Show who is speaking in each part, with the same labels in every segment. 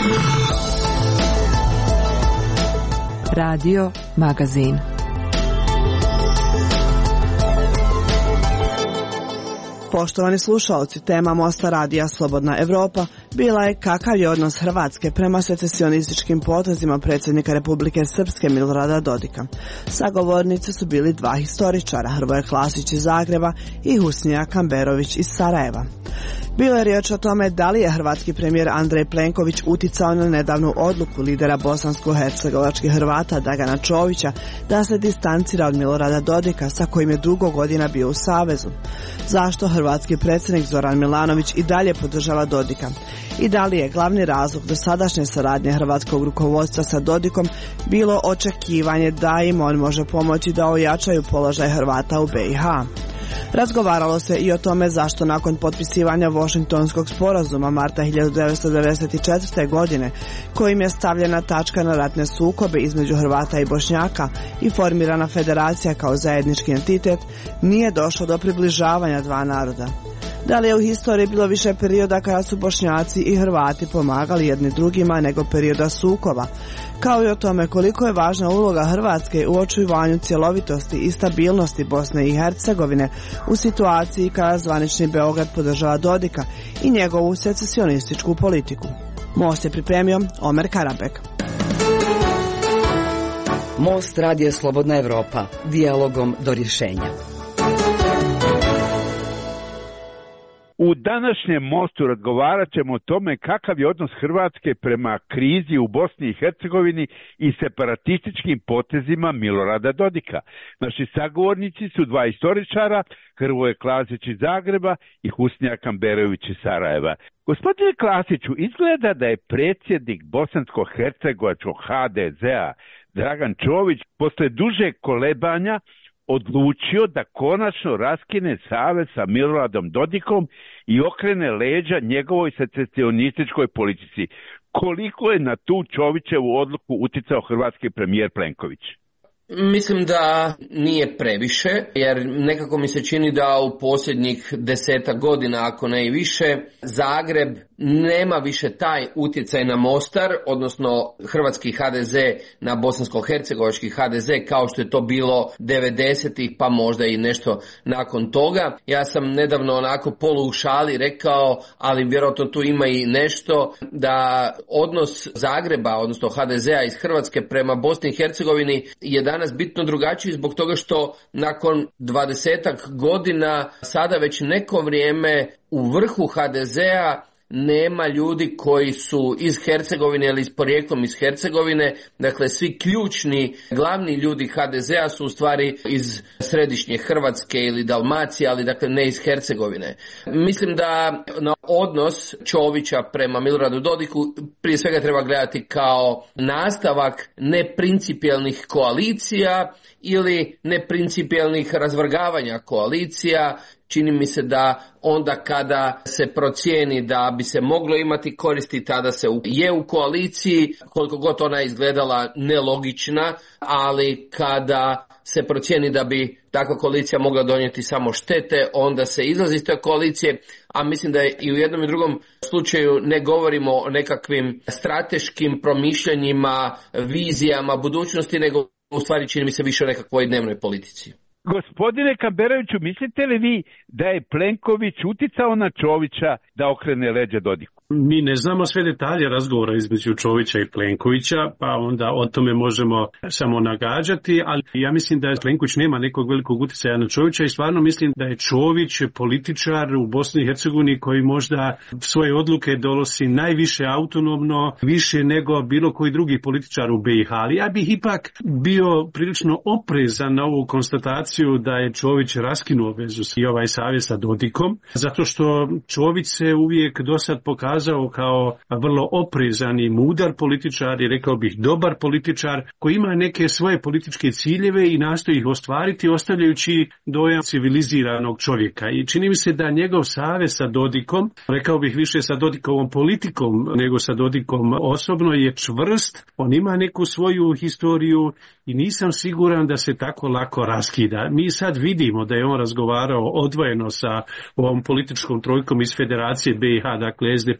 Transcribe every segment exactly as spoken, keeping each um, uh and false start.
Speaker 1: Radio Magazin.
Speaker 2: Poštovani slušalci, tema Mosta radija Slobodna Evropa bila je kakav je odnos Hrvatske prema secesionističkim potezima predsjednika Republike Srpske Milorada Dodika. Sagovornici su bili dva historičara, Hrvoje Klasić iz Zagreba i Husnija Kamberović iz Sarajeva. Bilo je riječ o tome da li je hrvatski premijer Andrej Plenković uticao na nedavnu odluku lidera bosansko-hercegovačkih Hrvata Dragana Čovića da se distancira od Milorada Dodika sa kojim je dugo godina bio u savezu. Zašto hrvatski predsjednik Zoran Milanović i dalje podržava Dodika? I da li je glavni razlog dosadašnje saradnje hrvatskog rukovodstva sa Dodikom bilo očekivanje da im on može pomoći da ojačaju položaj Hrvata u be i ha? Razgovaralo se i o tome zašto nakon potpisivanja Washingtonskog sporazuma marta hiljadu devetsto devedeset četvrte. godine, kojim je stavljena tačka na ratne sukobe između Hrvata i Bošnjaka i formirana federacija kao zajednički entitet, nije došlo do približavanja dva naroda. Da li je u historiji bilo više perioda kada su Bošnjaci i Hrvati pomagali jedni drugima nego perioda sukoba, kao i o tome koliko je važna uloga Hrvatske u očuvanju cjelovitosti i stabilnosti Bosne i Hercegovine u situaciji kada zvanični Beograd podržava Dodika i njegovu secesionističku politiku. Most je pripremio Omer Karabek.
Speaker 3: Most radija Slobodna Evropa, dijalogom do rješenja.
Speaker 4: U današnjem mostu razgovarat ćemo o tome kakav je odnos Hrvatske prema krizi u Bosni i Hercegovini i separatističkim potezima Milorada Dodika. Naši sagovornici su dva historičara, Hrvoje Klasić iz Zagreba i Husnija Kamberović iz Sarajeva. Gospodine Klasiću, izgleda da je predsjednik bosansko-hercegovačkog ha de zea Dragan Čović posle duže kolebanja odlučio da konačno raskine savez sa Miloradom Dodikom i okrene leđa njegovoj secesionističkoj politici. Koliko je na tu Čovićevu odluku uticao hrvatski premijer Plenković?
Speaker 5: Mislim da nije previše, jer nekako mi se čini da u posljednjih desetak godina, ako ne i više, Zagreb nema više taj utjecaj na Mostar, odnosno hrvatski ha de ze na bosansko-hercegovački ha de ze, kao što je to bilo devedesetih, pa možda i nešto nakon toga. Ja sam nedavno onako polu u šali rekao, ali vjerojatno tu ima i nešto, da odnos Zagreba, odnosno ha de zea iz Hrvatske prema Bosni i Hercegovini je danas bitno drugačiji zbog toga što nakon dvadesetak godina sada već neko vrijeme u vrhu ha de zea nema ljudi koji su iz Hercegovine ili s porijeklom iz Hercegovine. Dakle, svi ključni, glavni ljudi ha de zea su u stvari iz središnje Hrvatske ili Dalmacije, ali dakle ne iz Hercegovine. Mislim da na odnos Čovića prema Miloradu Dodiku prije svega treba gledati kao nastavak neprincipijelnih koalicija ili neprincipijelnih razvrgavanja koalicija. Čini mi se da onda kada se procijeni da bi se moglo imati koristi, tada se je u koaliciji, koliko god ona izgledala nelogična, ali kada se procijeni da bi takva koalicija mogla donijeti samo štete, onda se izlazi iz te koalicije, a mislim da i u jednom i drugom slučaju ne govorimo o nekakvim strateškim promišljanjima, vizijama budućnosti, nego u stvari čini mi se više o nekakvoj dnevnoj politici.
Speaker 4: Gospodine Kamberoviću, mislite li vi da je Plenković uticao na Čovića da okrene leđa Dodiku?
Speaker 6: Mi ne znamo sve detalje razgovora između Čovića i Plenkovića, pa onda o tome možemo samo nagađati, ali ja mislim da Plenković nema nekog velikog utjecaja na Čovića i stvarno mislim da je Čović političar u Bosni i Hercegovini koji možda svoje odluke donosi najviše autonomno, više nego bilo koji drugi političar u be i ha, ali ja bih ipak bio prilično oprezan na ovu konstataciju da je Čović raskinuo vezu i ovaj savez sa Dodikom, zato što Čović se uvijek dosad pokazao kao vrlo oprezan i mudar političar i rekao bih dobar političar koji ima neke svoje političke ciljeve i nastoji ih ostvariti ostavljajući dojam civiliziranog čovjeka. I čini mi se da njegov savez sa Dodikom, rekao bih više sa Dodikovom politikom nego sa Dodikom osobno, je čvrst, on ima neku svoju historiju i nisam siguran da se tako lako raskida. Mi sad vidimo da je on razgovarao odvojeno sa ovom političkom trojkom iz Federacije be i ha, dakle es de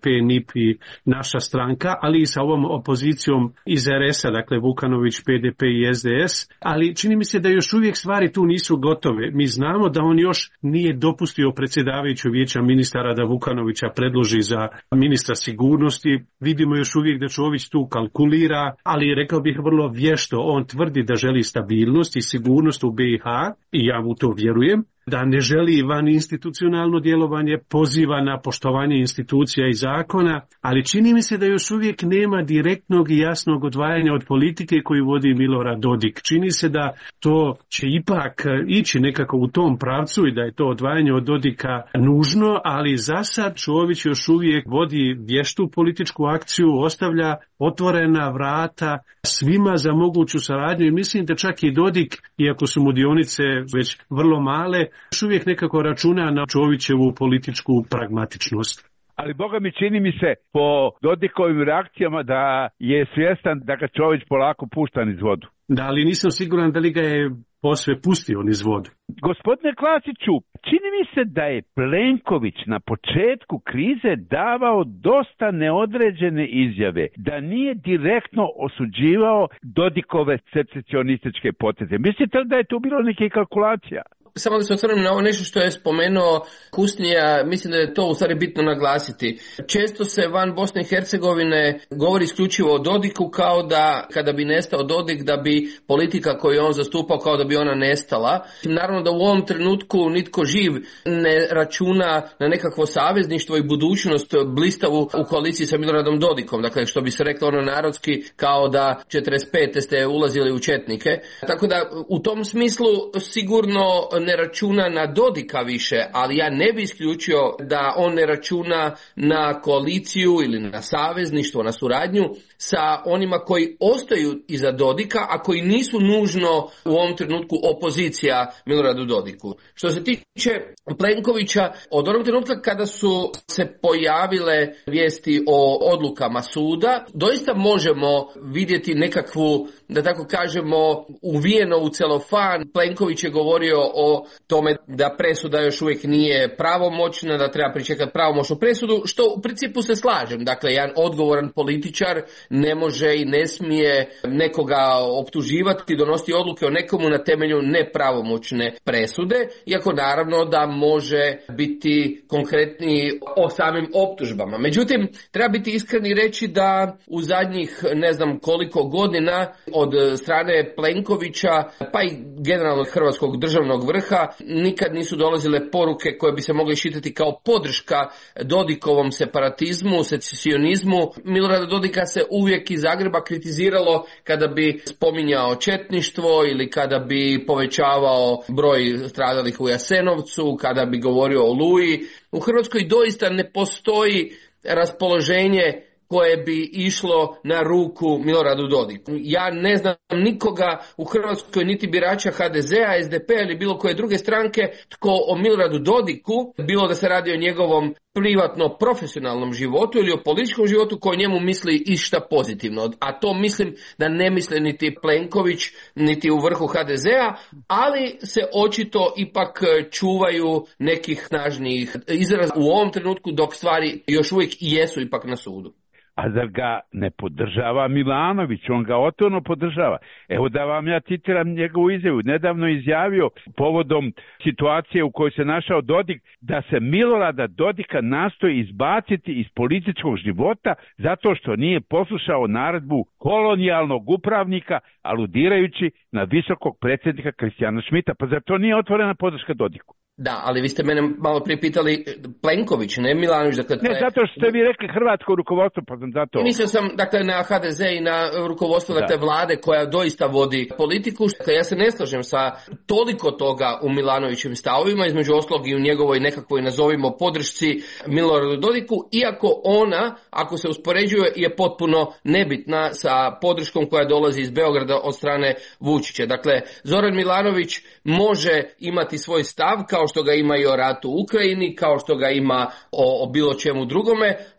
Speaker 6: P, N I P i naša stranka, ali i sa ovom opozicijom iz R S-a, dakle Vukanović, P D P i S D S, ali čini mi se da još uvijek stvari tu nisu gotove. Mi znamo da on još nije dopustio predsjedavajuću vijeća ministara da Vukanovića predloži za ministra sigurnosti. Vidimo još uvijek da Čović tu kalkulira, ali rekao bih vrlo vješto. On tvrdi da želi stabilnost i sigurnost u B i H i ja mu to vjerujem, da ne želi van institucionalno djelovanje, poziva na poštovanje institucija i zakona, ali čini mi se da još uvijek nema direktnog i jasnog odvajanja od politike koju vodi Milorad Dodik. Čini se da to će ipak ići nekako u tom pravcu i da je to odvajanje od Dodika nužno, ali za sad Čović još uvijek vodi vještu političku akciju, ostavlja otvorena vrata svima za moguću saradnju i mislim da čak i Dodik, iako su mu dionice već vrlo male, još uvijek nekako računa na Čovićevu političku pragmatičnost.
Speaker 4: Ali Boga mi čini mi se po Dodikovim reakcijama da je svjestan da ga Čović polako pušta niz vodu.
Speaker 6: Da, ali nisam siguran da li ga je posve pustio niz vodu.
Speaker 4: Gospodine Klasiću, čini mi se da je Plenković na početku krize davao dosta neodređene izjave, da nije direktno osuđivao Dodikove secesionističke poteze. Mislite li da je tu bilo neke kalkulacija?
Speaker 5: Samo da se osvrnem na ovo nešto što je spomenuo Kusnija, mislim da je to u stvari bitno naglasiti. Često se van Bosne i Hercegovine govori isključivo o Dodiku kao da kada bi nestao Dodik da bi politika koju je on zastupao kao da bi ona nestala. Naravno da u ovom trenutku nitko živ ne računa na nekakvo savezništvo i budućnost blistavu u koaliciji sa Miloradom Dodikom. Dakle, što bi se reklo ono narodski kao da četrdeset pete ste ulazili u četnike. Tako da u tom smislu sigurno ne računa na Dodika više, ali ja ne bi isključio da on ne računa na koaliciju ili na savezništvo, na suradnju sa onima koji ostaju iza Dodika, a koji nisu nužno u ovom trenutku opozicija Miloradu Dodiku. Što se tiče Plenkovića, od onog trenutka kada su se pojavile vijesti o odlukama suda, doista možemo vidjeti nekakvu, da tako kažemo, uvijeno u celofan. Plenković je govorio o tome da presuda još uvijek nije pravomoćna, da treba pričekati pravomoćnu presudu, što u principu se slažem. Dakle, jedan odgovoran političar ne može i ne smije nekoga optuživati, donositi odluke o nekomu na temelju nepravomoćne presude, iako naravno da može biti konkretni o samim optužbama. Međutim, treba biti iskren i reći da u zadnjih ne znam koliko godina od strane Plenkovića, pa i generalno hrvatskog državnog vrha, nikad nisu dolazile poruke koje bi se mogle šitati kao podrška Dodikovom separatizmu, secesionizmu. Milorada Dodika se uvijek iz Zagreba kritiziralo kada bi spominjao četništvo ili kada bi povećavao broj stradalih u Jasenovcu, kada bi govorio o Oluji. U Hrvatskoj doista ne postoji raspoloženje koje bi išlo na ruku Miloradu Dodiku. Ja ne znam nikoga u Hrvatskoj, niti birača H D Z-a, S D P-a ili bilo koje druge stranke, tko o Miloradu Dodiku, bilo da se radi o njegovom privatno profesionalnom životu ili o političkom životu, koji njemu misli išta pozitivno. A to mislim da ne misle niti Plenković, niti u vrhu H D Z-a, ali se očito ipak čuvaju nekih snažnijih izraza u ovom trenutku, dok stvari još uvijek jesu ipak na sudu.
Speaker 4: A zar ga ne podržava Milanović? On ga otvoreno podržava. Evo da vam ja citiram njegovu izjavu. Nedavno izjavio povodom situacije u kojoj se našao Dodik da se Milorada Dodika nastoji izbaciti iz političkog života zato što nije poslušao naredbu kolonijalnog upravnika, aludirajući na visokog predsjednika Kristijana Šmita. Pa zar to nije otvorena podrška Dodiku?
Speaker 5: Da, ali vi ste mene malo prije pitali Plenković, ne Milanović. Dakle,
Speaker 4: ne, zato što ste vi rekli hrvatsko rukovodstvo, pa sam zato...
Speaker 5: Mislio sam, dakle, na H D Z i na rukovodstvo dakle, vlade koja doista vodi politiku. Dakle, ja se ne slažem sa toliko toga u Milanovićevim stavovima, između ostalog i u njegovoj nekakvoj, nazovimo, podršci Miloradu Dodiku, iako ona, ako se uspoređuje, je potpuno nebitna sa podrškom koja dolazi iz Beograda od strane Vučića. Dakle, Zoran Milanović može imati svoj stav, kao što ga ima i o ratu u Ukrajini, kao što ga ima o, o bilo čemu drugome,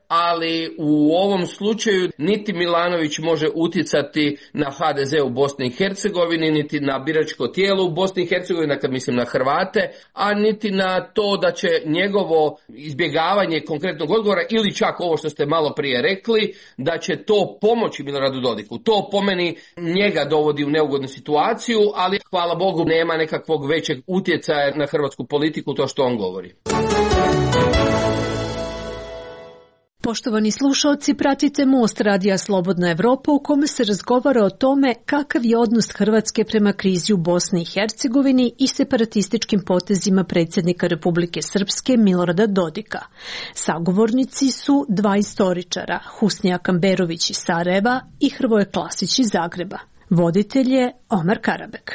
Speaker 5: ali u ovom slučaju niti Milanović može utjecati na ha de ze u Bosni i Hercegovini, niti na biračko tijelo u Bosni i Hercegovini, kad mislim na Hrvate, a niti na to da će njegovo izbjegavanje konkretnog odgovora ili čak ovo što ste malo prije rekli, da će to pomoći Miloradu Dodiku. To po meni njega dovodi u neugodnu situaciju, ali hvala Bogu nema nekakvog većeg utjecaja na hrvatsku politiku to što on govori.
Speaker 7: Poštovani slušalci, pratite Most Radija Slobodna Evropa u kome se razgovara o tome kakav je odnos Hrvatske prema krizi u Bosni i Hercegovini i separatističkim potezima predsjednika Republike Srpske Milorada Dodika. Sagovornici su dva istoričara, Husnija Kamberović iz Sarajeva i Hrvoje Klasić iz Zagreba. Voditelj je Omar Karabek.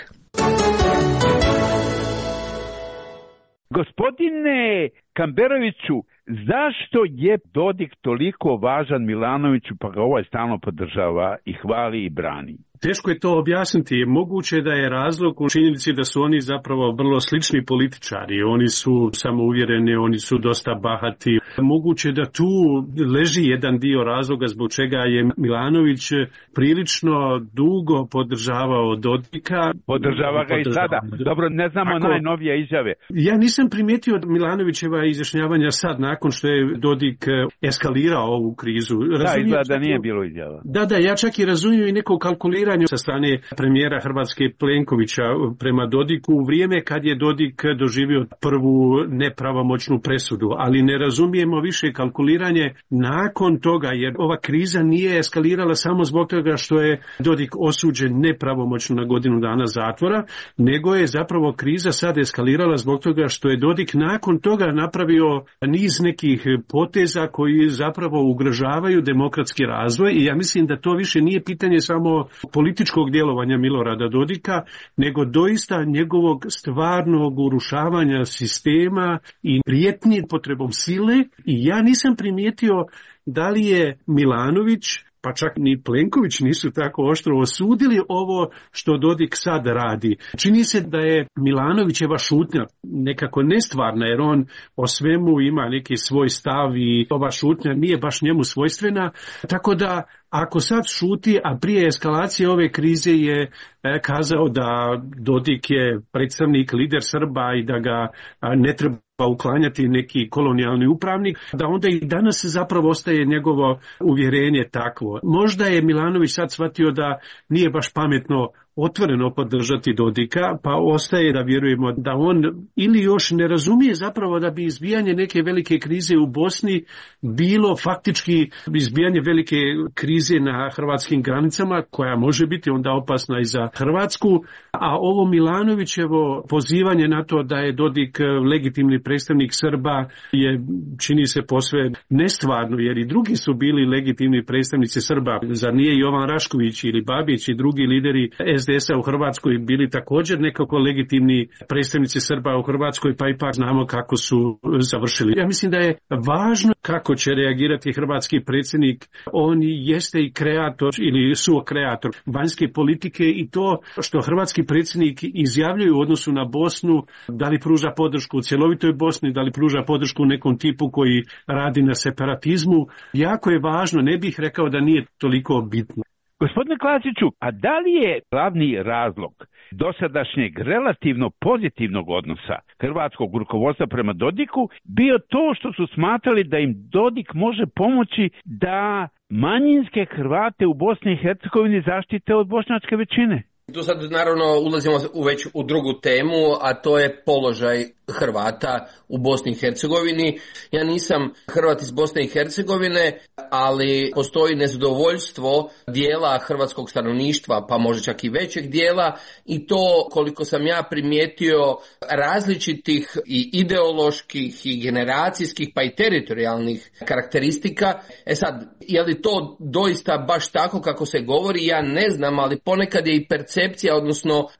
Speaker 4: Gospodine Kamberoviću, zašto je Dodik toliko važan Milanoviću pa ga ovaj stalno podržava i hvali i brani?
Speaker 6: Teško je to objasniti. Moguće da je razlog u činjenici da su oni zapravo vrlo slični političari. Oni su samouvjereni, oni su dosta bahati. Moguće da tu leži jedan dio razloga zbog čega je Milanović prilično dugo podržavao Dodika.
Speaker 4: Podržava ga i sada. Dobro, ne znamo Ako, najnovije izjave.
Speaker 6: Ja nisam primijetio Milanovićeva izjašnjavanja sad, nakon što je Dodik eskalirao ovu krizu.
Speaker 4: Da, izgleda da nije bilo izjava.
Speaker 6: Da, da, ja čak i razumijem i neko kalkuliranje sa strane premijera Hrvatske Plenkovića prema Dodiku u vrijeme kad je Dodik doživio prvu nepravomoćnu presudu, ali ne razumijemo više kalkuliranje nakon toga, jer ova kriza nije eskalirala samo zbog toga što je Dodik osuđen nepravomoćno na godinu dana zatvora, nego je zapravo kriza sad eskalirala zbog toga što je Dodik nakon toga napravio niz nekih poteza koji zapravo ugrožavaju demokratski razvoj i ja mislim da to više nije pitanje samo političkog djelovanja Milorada Dodika, nego doista njegovog stvarnog urušavanja sistema i prijetnje potrebom sile. I ja nisam primijetio da li je Milanović, pa čak ni Plenković nisu tako oštro osudili ovo što Dodik sad radi. Čini se da je Milanovićeva šutnja nekako nestvarna, jer on o svemu ima neki svoj stav i ova šutnja nije baš njemu svojstvena, tako da ako sad šuti, a prije eskalacije ove krize je kazao da Dodik je predstavnik, lider Srba i da ga ne treba uklanjati neki kolonijalni upravnik, da onda i danas zapravo ostaje njegovo uvjerenje takvo. Možda je Milanović sad shvatio da nije baš pametno otvoreno podržati Dodika, pa ostaje da vjerujemo da on ili još ne razumije zapravo da bi izbijanje neke velike krize u Bosni bilo faktički izbijanje velike krize na hrvatskim granicama, koja može biti onda opasna i za Hrvatsku, a ovo Milanovićevo pozivanje na to da je Dodik legitimni predstavnik Srba je, čini se, posve nestvarno, jer i drugi su bili legitimni predstavnici Srba. Zar nije Jovan Rašković ili Babić i drugi lideri es de es a u Hrvatskoj bili također nekako legitimni predstavnici Srba u Hrvatskoj, pa ipak znamo kako su završili. Ja mislim da je važno kako će reagirati hrvatski predsjednik. On jeste i kreator ili suokreator vanjske politike i to što hrvatski predsjednik izjavljuje u odnosu na Bosnu, da li pruža podršku u cjelovitoj Bosni, da li pruža podršku nekom tipu koji radi na separatizmu, jako je važno, ne bih rekao da nije toliko bitno.
Speaker 4: Gospodine Klasiću, a da li je glavni razlog dosadašnjeg relativno pozitivnog odnosa hrvatskog rukovodstva prema Dodiku bio to što su smatrali da im Dodik može pomoći da manjinske Hrvate u Bosni i Hercegovini zaštite od bošnjačke većine?
Speaker 5: Tu sad naravno ulazimo u već u drugu temu, a to je položaj Hrvata u Bosni i Hercegovini. Ja nisam Hrvat iz Bosne i Hercegovine, ali postoji nezadovoljstvo dijela hrvatskog stanovništva, pa možda čak i većeg dijela, i to, koliko sam ja primijetio, različitih i ideoloških i generacijskih pa i teritorijalnih karakteristika. E sad, je li to doista baš tako kako se govori, ja ne znam, ali ponekad je i percepcija, odnosno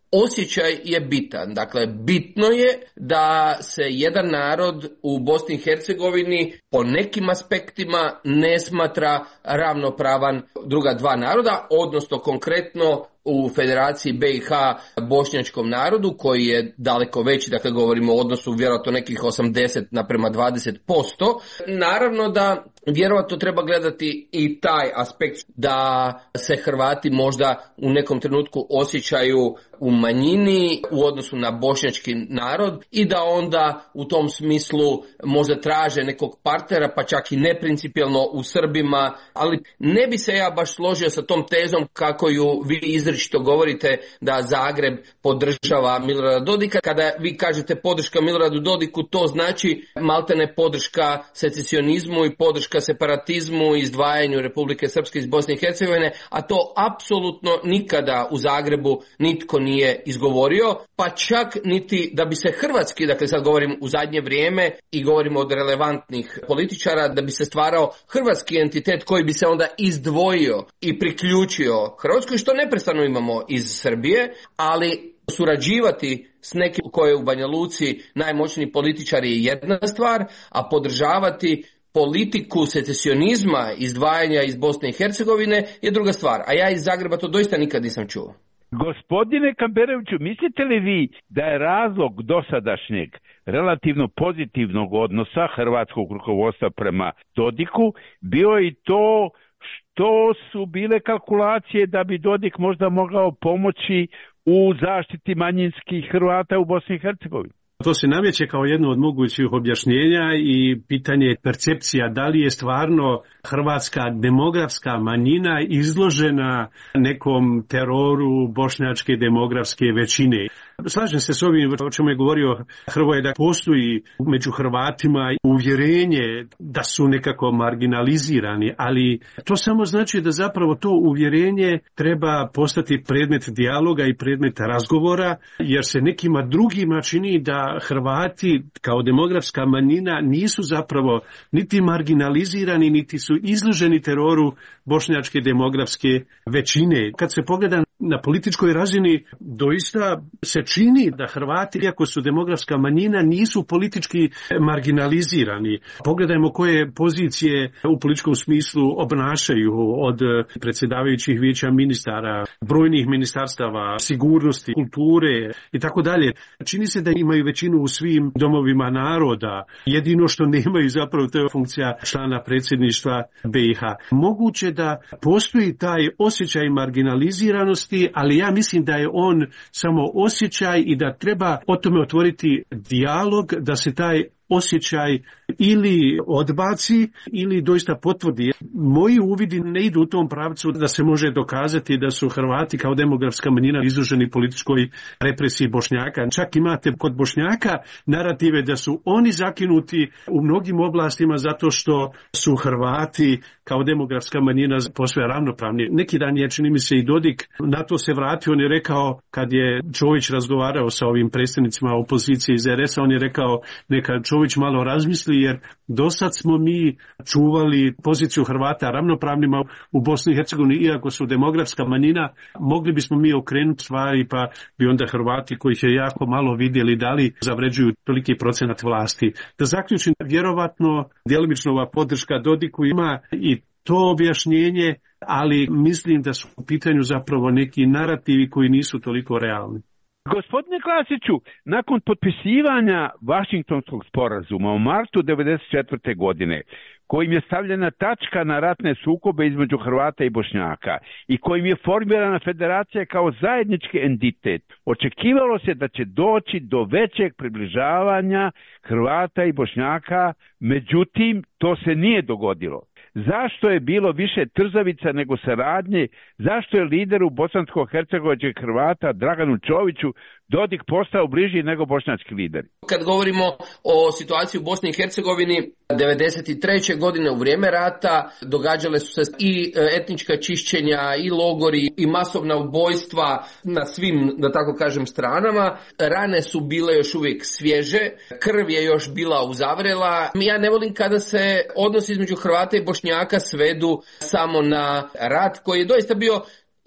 Speaker 5: osjećaj je bitan. Dakle, bitno je da se jedan narod u Bosni i Hercegovini po nekim aspektima ne smatra ravnopravan druga dva naroda, odnosno konkretno u Federaciji B i H bošnjačkom narodu koji je daleko veći, dakle govorimo o odnosu vjerojatno nekih osamdeset naprema dvadeset posto. Naravno da vjerojatno treba gledati i taj aspekt da se Hrvati možda u nekom trenutku osjećaju u manjini u odnosu na bošnjački narod i da onda u tom smislu možda traže nekog partnera, pa čak i neprincipijelno u Srbima, ali ne bi se ja baš složio sa tom tezom kako ju vi izričito govorite da Zagreb podržava Milorada Dodika. Kada vi kažete podrška Miloradu Dodiku, to znači maltene podrška secesionizmu i podrška separatizmu i izdvajanju Republike Srpske iz Bosne i Hercegovine, a to apsolutno nikada u Zagrebu nitko nije izgovorio, pa čak niti da bi se hrvatski, dakle sad govorim u zadnje vrijeme i govorimo od relevantnih političara, da bi se stvarao hrvatski entitet koji bi se onda izdvojio i priključio Hrvatskoj, što neprestano imamo iz Srbije, ali surađivati s nekim koji je u Banja Luci najmoćniji političar je jedna stvar, a podržavati politiku secesionizma, izdvajanja iz Bosne i Hercegovine je druga stvar. A ja iz Zagreba to doista nikad nisam čuo.
Speaker 4: Gospodine Kamberoviću, mislite li vi da je razlog dosadašnjeg relativno pozitivnog odnosa hrvatskog rukovodstva prema Dodiku bio i to što su bile kalkulacije da bi Dodik možda mogao pomoći u zaštiti manjinskih Hrvata u Bosni i Hercegovini?
Speaker 6: To se nameće kao jedno od mogućih objašnjenja i pitanje percepcija da li je stvarno hrvatska demografska manjina izložena nekom teroru bošnjačke demografske većine. Slažem se s ovim o čemu je govorio Hrvoje, da postoji među Hrvatima uvjerenje da su nekako marginalizirani, ali to samo znači da zapravo to uvjerenje treba postati predmet dijaloga i predmet razgovora, jer se nekima drugima čini da Hrvati kao demografska manjina nisu zapravo niti marginalizirani, niti su izloženi teroru bošnjačke demografske većine. Kad se pogleda na političkoj razini, doista se čini da Hrvati, iako su demografska manjina, nisu politički marginalizirani. Pogledajmo koje pozicije u političkom smislu obnašaju, od predsjedavajućih vijeća ministara, brojnih ministarstava, sigurnosti, kulture i tako dalje. Čini se da imaju većinu u svim domovima naroda. Jedino što nemaju zapravo to je funkcija člana predsjedništva B i H. Moguće da postoji taj osjećaj marginaliziranosti, ali ja mislim da je on samo osjećaj i da treba o tome otvoriti dijalog, da se taj osjećaj ili odbaci ili doista potvrdi. Moji uvidi ne idu u tom pravcu da se može dokazati da su Hrvati kao demografska manjina izloženi političkoj represiji Bošnjaka. Čak imate kod Bošnjaka narative da su oni zakinuti u mnogim oblastima zato što su Hrvati kao demografska manjina posve ravnopravni. Neki dan je, čini mi se, i Dodik na to se vratio. On je rekao, kad je Čović razgovarao sa ovim predstavnicima opozicije iz R S-a, on je rekao neka Čović malo razmisli, jer do sad smo mi čuvali poziciju Hrvata ravnopravnima u Bosni i Hercegovini, iako su demografska manjina, mogli bismo mi okrenuti stvari, pa bi onda Hrvati, kojih je jako malo vidjeli, da li zavređuju toliki procenat vlasti. Da zaključim, vjerovatno djelomično ova podrška Dodiku ima i to objašnjenje, ali mislim da su u pitanju zapravo neki narativi koji nisu toliko realni.
Speaker 4: Gospodine Klasiću, nakon potpisivanja Vašingtonskog sporazuma u martu devedeset četvrte. godine, kojim je stavljena tačka na ratne sukobe između Hrvata i Bošnjaka i kojim je formirana federacija kao zajednički entitet, očekivalo se da će doći do većeg približavanja Hrvata i Bošnjaka, međutim to se nije dogodilo. Zašto je bilo više trzavica nego saradnje? Zašto je lideru bosansko-hercegovačkih Hrvata Draganu Čoviću Dodik postao bliži nego bošnjački lideri?
Speaker 5: Kad govorimo o situaciji u Bosni i Hercegovini, devedeset treće. godine u vrijeme rata događale su se i etnička čišćenja, i logori, i masovna ubojstva na svim, da tako kažem, stranama. Rane su bile još uvijek svježe, krv je još bila uzavrela. Ja ne volim kada se odnosi između Hrvata i Bošnjaka svedu samo na rat koji je doista bio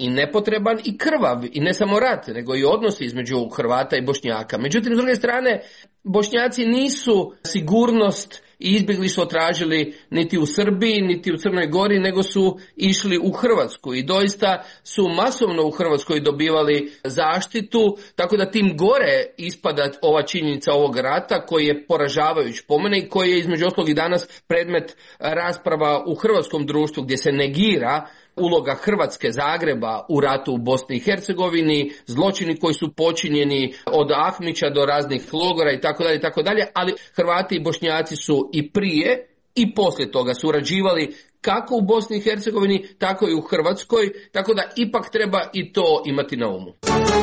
Speaker 5: i nepotreban i krvav, i ne samo rat, nego i odnosi između Hrvata i Bošnjaka. Međutim, s druge strane, Bošnjaci nisu sigurnost i izbjeglištvo tražili niti u Srbiji, niti u Crnoj Gori, nego su išli u Hrvatsku i doista su masovno u Hrvatskoj dobivali zaštitu, tako da tim gore ispada ova činjenica ovog rata koji je poražavajuć po mene i koji je između ostalog i danas predmet rasprava u hrvatskom društvu gdje se negira uloga Hrvatske, Zagreba u ratu u Bosni i Hercegovini, zločini koji su počinjeni od Ahmića do raznih logora i tako dalje i tako dalje, ali Hrvati i Bošnjaci su i prije i poslije toga surađivali kako u Bosni i Hercegovini, tako i u Hrvatskoj, tako da ipak treba i to imati na umu.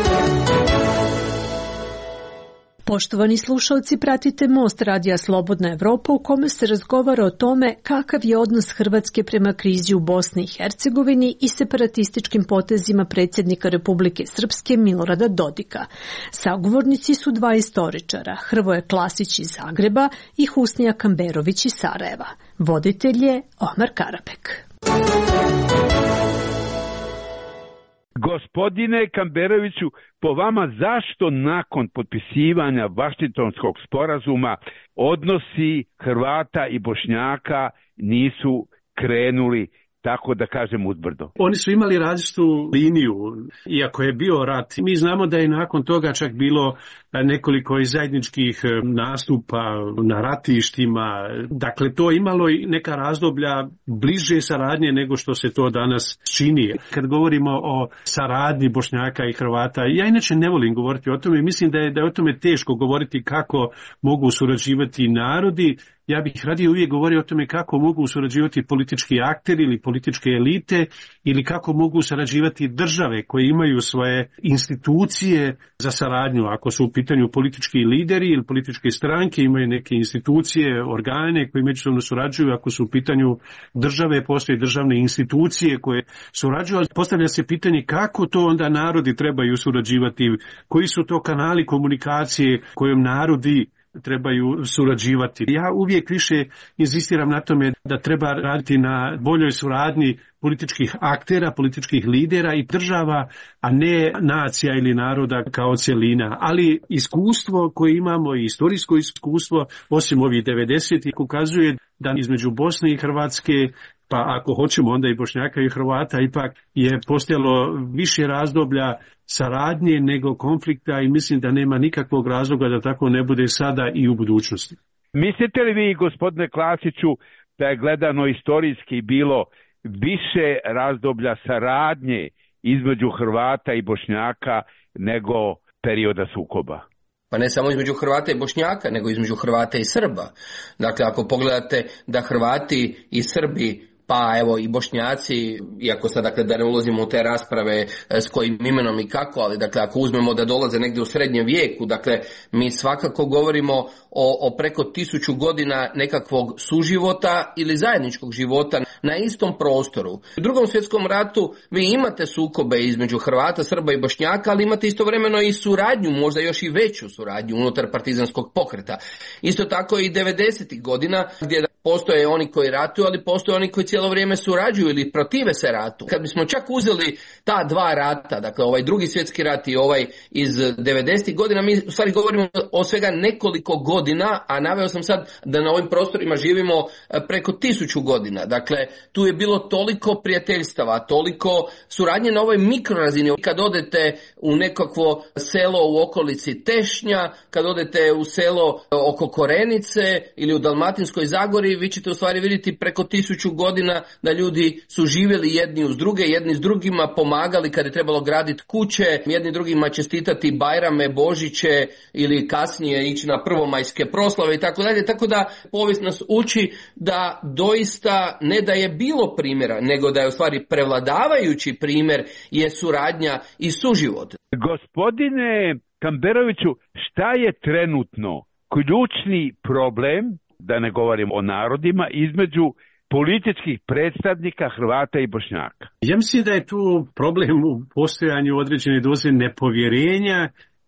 Speaker 7: Poštovani slušalci, pratite Most radija Slobodna Evropa u kome se razgovara o tome kakav je odnos Hrvatske prema krizi u Bosni i Hercegovini i separatističkim potezima predsjednika Republike Srpske Milorada Dodika. Sagovornici su dva istoričara, Hrvoje Klasić iz Zagreba i Husnija Kamberović iz Sarajeva. Voditelj je Omar Karabek.
Speaker 4: Gospodine Kamberoviću, po vama zašto nakon potpisivanja Vašingtonskog sporazuma odnosi Hrvata i Bošnjaka nisu krenuli, tako da kažem, uzbrdo?
Speaker 6: Oni su imali različitu liniju, iako je bio rat. Mi znamo da je nakon toga čak bilo nekoliko i zajedničkih nastupa na ratištima. Dakle, to je imalo i neka razdoblja bliže saradnje nego što se to danas čini. Kad govorimo o saradnji Bošnjaka i Hrvata, ja inače ne volim govoriti o tome. Mislim da je, da je o tome teško govoriti kako mogu surađivati narodi. Ja bih radije uvijek govorio o tome kako mogu surađivati politički akteri ili političke elite ili kako mogu surađivati države koje imaju svoje institucije za saradnju. Ako su u pitanju politički lideri ili političke stranke, imaju neke institucije, organe koji međusobno surađuju. Ako su u pitanju države, postoje državne institucije koje surađuju, ali postavlja se pitanje kako to onda narodi trebaju surađivati, koji su to kanali komunikacije kojom narodi trebaju surađivati. Ja uvijek više inzistiram na tome da treba raditi na boljoj suradnji političkih aktera, političkih lidera i država, a ne nacija ili naroda kao cjelina. Ali iskustvo koje imamo i istorijsko iskustvo, osim ovih devedesetih, ukazuje da između Bosne i Hrvatske, pa ako hoćemo onda i Bošnjaka i Hrvata, ipak je postojalo više razdoblja saradnje nego konflikta i mislim da nema nikakvog razloga da tako ne bude sada i u budućnosti.
Speaker 4: Mislite li vi, gospodine Klasiću, da je gledano istorijski bilo više razdoblja saradnje između Hrvata i Bošnjaka nego perioda sukoba?
Speaker 5: Pa ne samo između Hrvata i Bošnjaka, nego između Hrvata i Srba. Dakle, ako pogledate da Hrvati i Srbi, pa evo i Bošnjaci, iako sad dakle da ne ulazimo u te rasprave s kojim imenom i kako, ali dakle ako uzmemo da dolaze negdje u srednjem vijeku, dakle mi svakako govorimo o, o preko tisuću godina nekakvog suživota ili zajedničkog života na istom prostoru. U Drugom svjetskom ratu vi imate sukobe između Hrvata, Srba i Bošnjaka, ali imate istovremeno i suradnju, možda još i veću suradnju unutar partizanskog pokreta. Isto tako i devedesetih godina gdje postoje oni koji ratuju, ali postoje oni koji cijelo vrijeme surađuju ili protive se ratu. Kad bismo čak uzeli ta dva rata, dakle ovaj drugi svjetski rat i ovaj iz devedesetih godina, mi u stvari govorimo o svega nekoliko godina, a naveo sam sad da na ovim prostorima živimo preko tisuću godina. Dakle, tu je bilo toliko prijateljstava, toliko suradnje na ovoj mikrorazini. Kad odete u nekakvo selo u okolici Tešnja, kad odete u selo oko Korenice ili u Dalmatinskoj Zagori, vi ćete u stvari vidjeti preko tisuću godina da ljudi su živjeli jedni uz druge, jedni s drugima pomagali kad je trebalo graditi kuće, jedni drugima čestitati Bajrame, Božiće ili kasnije ići na prvomajske proslave i tako dalje. Tako da povijest nas uči da doista ne da je bilo primjera, nego da je u stvari prevladavajući primjer je suradnja i suživot.
Speaker 4: Gospodine Kamberoviću, šta je trenutno ključni problem, da ne govorim o narodima, između političkih predstavnika Hrvata i Bošnjaka?
Speaker 6: Ja mislim da je tu problem u postojanju određene doze nepovjerenja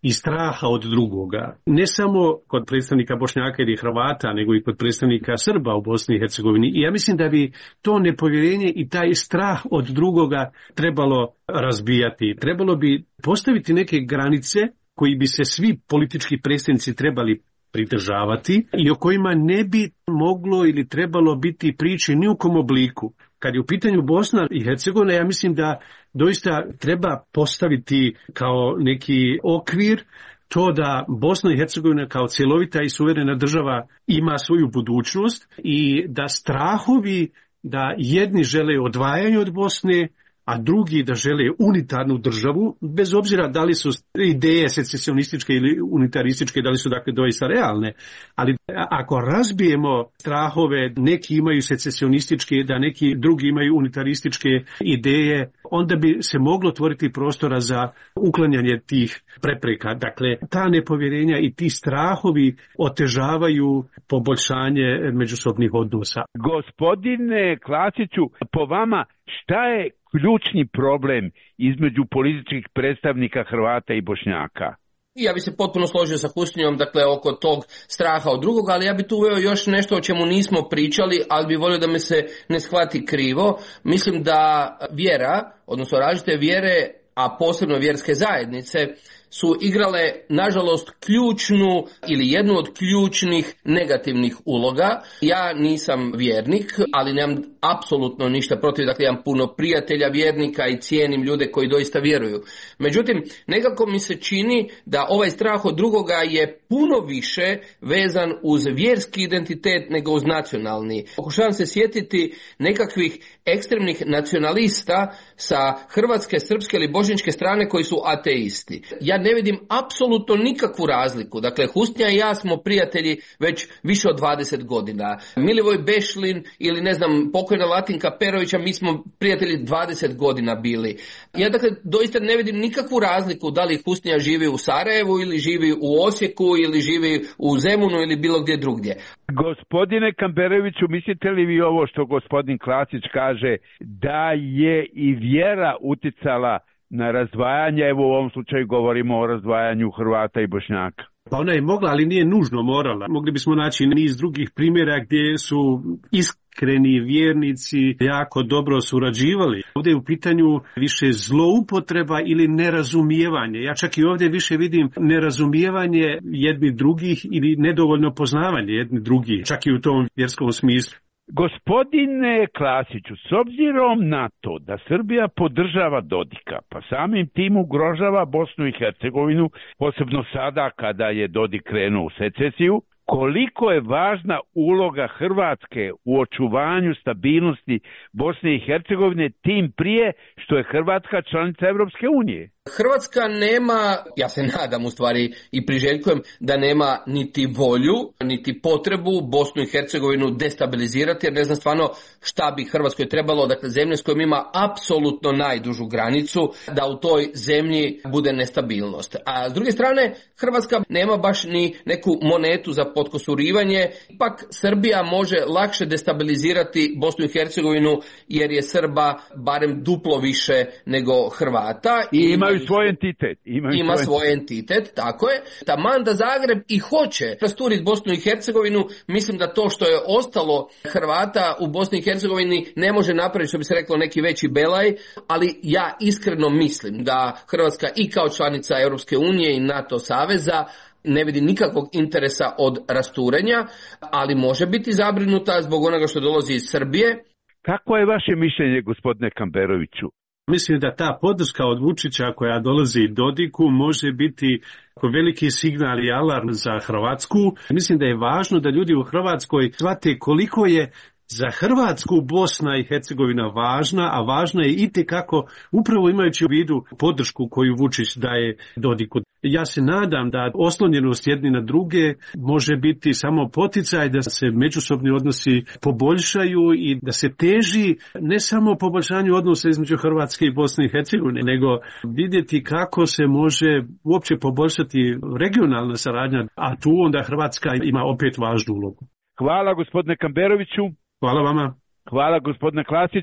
Speaker 6: i straha od drugoga. Ne samo kod predstavnika Bošnjaka ili Hrvata, nego i kod predstavnika Srba u Bosni i Hercegovini. I ja mislim da bi to nepovjerenje i taj strah od drugoga trebalo razbijati. Trebalo bi postaviti neke granice koji bi se svi politički predstavnici trebali pridržavati i o kojima ne bi moglo ili trebalo biti priče ni u kom obliku. Kad je u pitanju Bosna i Hercegovina, ja mislim da doista treba postaviti kao neki okvir to da Bosna i Hercegovina kao cjelovita i suverena država ima svoju budućnost i da strahovi da jedni žele odvajanje od Bosne, a drugi da žele unitarnu državu, bez obzira da li su ideje secesionističke ili unitarističke, da li su dakle doista realne. Ali ako razbijemo strahove, neki imaju secesionističke, da neki drugi imaju unitarističke ideje, onda bi se moglo otvoriti prostora za uklanjanje tih prepreka. Dakle, ta nepovjerenja i ti strahovi otežavaju poboljšanje međusobnih odnosa.
Speaker 4: Gospodine Klasiću, po vama šta je ključni problem između političkih predstavnika Hrvata i Bošnjaka?
Speaker 5: Ja bi se potpuno složio sa Husnijom, dakle, oko tog straha od drugoga, ali ja bi tu uveo još nešto o čemu nismo pričali, ali bi volio da me se ne shvati krivo. Mislim da vjera, odnosno različite vjere, a posebno vjerske zajednice, su igrale, nažalost, ključnu ili jednu od ključnih negativnih uloga. Ja nisam vjernik, ali nemam apsolutno ništa protiv, dakle imam puno prijatelja vjernika i cijenim ljude koji doista vjeruju. Međutim, nekako mi se čini da ovaj strah od drugoga je puno više vezan uz vjerski identitet nego uz nacionalni. Pokušavam se sjetiti nekakvih ekstremnih nacionalista sa hrvatske, srpske ili bošnjačke strane koji su ateisti. Ja ne vidim apsolutno nikakvu razliku. Dakle, Husnija i ja smo prijatelji već više od dvadeset godina. Milivoj Bešlin ili ne znam, pokojna Latinka Perovića, mi smo prijatelji dvadeset godina bili. Ja dakle doista ne vidim nikakvu razliku da li Husnija živi u Sarajevu ili živi u Osijeku ili živi u Zemunu ili bilo gdje drugdje.
Speaker 4: Gospodine Kamberoviću, mislite li vi ovo što gospodin Klasić kaže, da je i vjera uticala na razdvajanje, evo u ovom slučaju govorimo o razdvajanju Hrvata i Bošnjaka?
Speaker 6: Pa ona je mogla, ali nije nužno morala. Mogli bismo naći niz drugih primjera gdje su iskreni vjernici jako dobro surađivali. Ovdje je u pitanju više zloupotreba ili nerazumijevanje. Ja čak i ovdje više vidim nerazumijevanje jedni drugih ili nedovoljno poznavanje jedni drugih, čak i u tom vjerskom smislu.
Speaker 4: Gospodine Klasiću, s obzirom na to da Srbija podržava Dodika, pa samim tim ugrožava Bosnu i Hercegovinu, posebno sada kada je Dodik krenuo u secesiju, koliko je važna uloga Hrvatske u očuvanju stabilnosti Bosne i Hercegovine, tim prije što je Hrvatska članica Europske unije?
Speaker 5: Hrvatska nema, ja se nadam u stvari i priželjkujem da nema niti volju, niti potrebu Bosnu i Hercegovinu destabilizirati, jer ne znam stvarno šta bi Hrvatskoj trebalo, dakle zemlje s kojom ima apsolutno najdužu granicu, da u toj zemlji bude nestabilnost. A s druge strane, Hrvatska nema baš ni neku monetu za potkosurivanje, ipak Srbija može lakše destabilizirati Bosnu i Hercegovinu jer je Srba barem duplo više nego Hrvata.
Speaker 4: I imaju svoj entitet. Imaju
Speaker 5: ima
Speaker 4: svoj,
Speaker 5: svoj entitet, tako je. Taman da Zagreb i hoće rasturiti Bosnu i Hercegovinu, mislim da to što je ostalo Hrvata u Bosni i Hercegovini ne može napraviti, što bi se reklo, neki veći belaj, ali ja iskreno mislim da Hrvatska i kao članica Europske unije i NATO saveza ne vidi nikakvog interesa od rasturenja, ali može biti zabrinuta zbog onoga što dolazi iz Srbije.
Speaker 4: Kako je vaše mišljenje, gospodine Kamberoviću?
Speaker 6: Mislim da ta podrška od Vučića koja dolazi Dodiku može biti veliki signal i alarm za Hrvatsku. Mislim da je važno da ljudi u Hrvatskoj shvate koliko je za Hrvatsku Bosna i Hercegovina važna, a važna je itekako upravo imajući u vidu podršku koju Vučić daje Dodiku. Ja se nadam da oslonjenost jedni na druge može biti samo poticaj da se međusobni odnosi poboljšaju i da se teži ne samo poboljšanju odnosa između Hrvatske i Bosne i Hercegovine, nego vidjeti kako se može uopće poboljšati regionalna saradnja, a tu onda Hrvatska ima opet važnu ulogu.
Speaker 4: Hvala gospodine Kamberoviću.
Speaker 6: Hvala vama.
Speaker 4: Hvala gospodine Klasiću.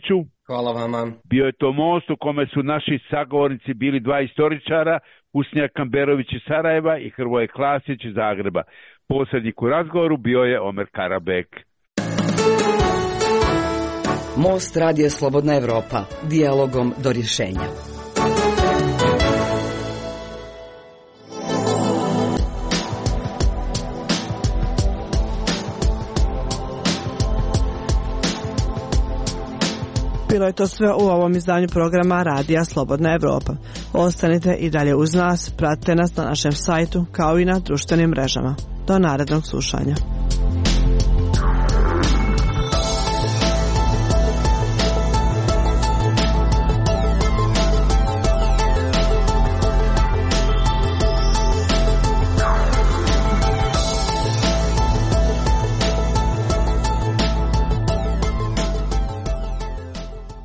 Speaker 5: Hvala vama.
Speaker 4: Bio je to most u kome su naši sagovornici bili dva istoričara, Usnija Kamberović iz Sarajeva i Hrvoje Klasić iz Zagreba. Posrednik u razgovoru bio je Omer Karabek.
Speaker 3: Most Radija Slobodna Evropa. Dijalogom do rješenja.
Speaker 2: Bilo je to sve u ovom izdanju programa Radija Slobodna Evropa. Ostanite i dalje uz nas, pratite nas na našem sajtu kao i na društvenim mrežama. Do narednog slušanja.